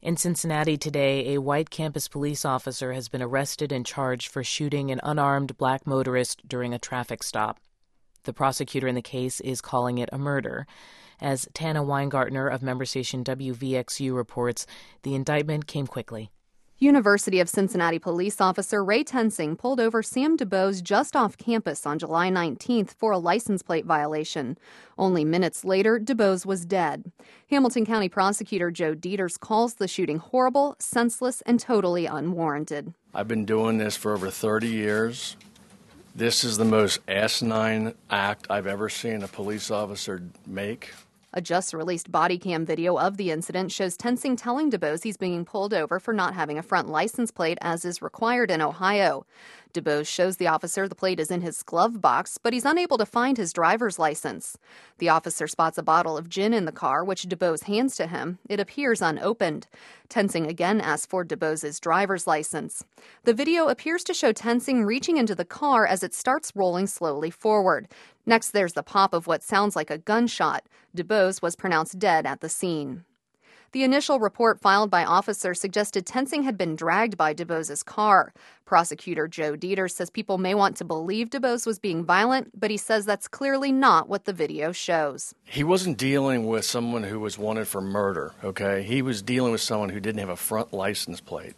In Cincinnati today, a white campus police officer has been arrested and charged for shooting an unarmed black motorist during a traffic stop. The prosecutor in the case is calling it a murder. As Tana Weingartner of member station WVXU reports, the indictment came quickly. University of Cincinnati police officer Ray Tensing pulled over Sam DuBose just off campus on July 19th for a license plate violation. Only minutes later, DuBose was dead. Hamilton County prosecutor Joe Dieters calls the shooting horrible, senseless, and totally unwarranted. I've been doing this for over 30 years. This is the most asinine act I've ever seen a police officer make. A just-released body cam video of the incident shows Tensing telling DuBose he's being pulled over for not having a front license plate as is required in Ohio. DuBose shows the officer the plate is in his glove box, but he's unable to find his driver's license. The officer spots a bottle of gin in the car, which DuBose hands to him. It appears unopened. Tensing again asks for DuBose's driver's license. The video appears to show Tensing reaching into the car as it starts rolling slowly forward. Next, there's the pop of what sounds like a gunshot. DuBose was pronounced dead at the scene. The initial report filed by officers suggested Tensing had been dragged by DuBose's car. Prosecutor Joe Dieters says people may want to believe DuBose was being violent, but he says that's clearly not what the video shows. He wasn't dealing with someone who was wanted for murder, okay? He was dealing with someone who didn't have a front license plate.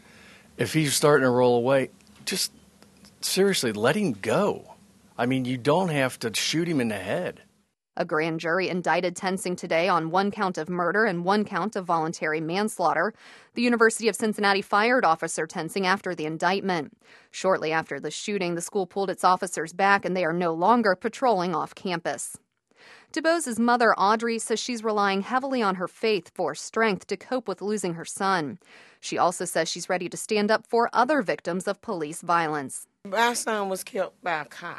If he's starting to roll away, just seriously, let him go. I mean, you don't have to shoot him in the head. A grand jury indicted Tensing today on 1 count of murder and 1 count of voluntary manslaughter. The University of Cincinnati fired Officer Tensing after the indictment. Shortly after the shooting, the school pulled its officers back and they are no longer patrolling off campus. DuBose's mother, Audrey, says she's relying heavily on her faith for strength to cope with losing her son. She also says she's ready to stand up for other victims of police violence. My son was killed by a cop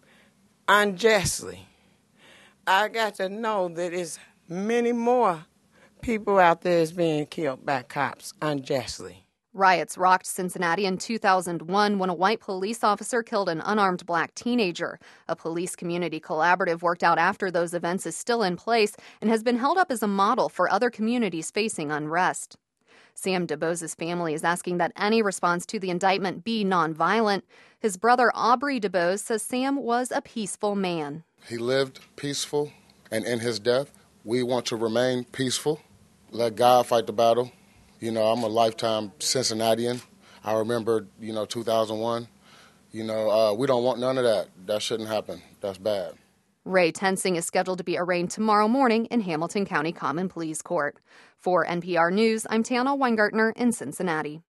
unjustly. I got to know that there's many more people out there is being killed by cops unjustly. Riots rocked Cincinnati in 2001 when a white police officer killed an unarmed black teenager. A police community collaborative worked out after those events is still in place and has been held up as a model for other communities facing unrest. Sam DuBose's family is asking that any response to the indictment be nonviolent. His brother Aubrey DuBose says Sam was a peaceful man. He lived peaceful, and in his death, we want to remain peaceful. Let God fight the battle. You know, I'm a lifetime Cincinnatian. I remember, 2001. We don't want none of that. That shouldn't happen. That's bad. Ray Tensing is scheduled to be arraigned tomorrow morning in Hamilton County Common Pleas Court. For NPR News, I'm Tana Weingartner in Cincinnati.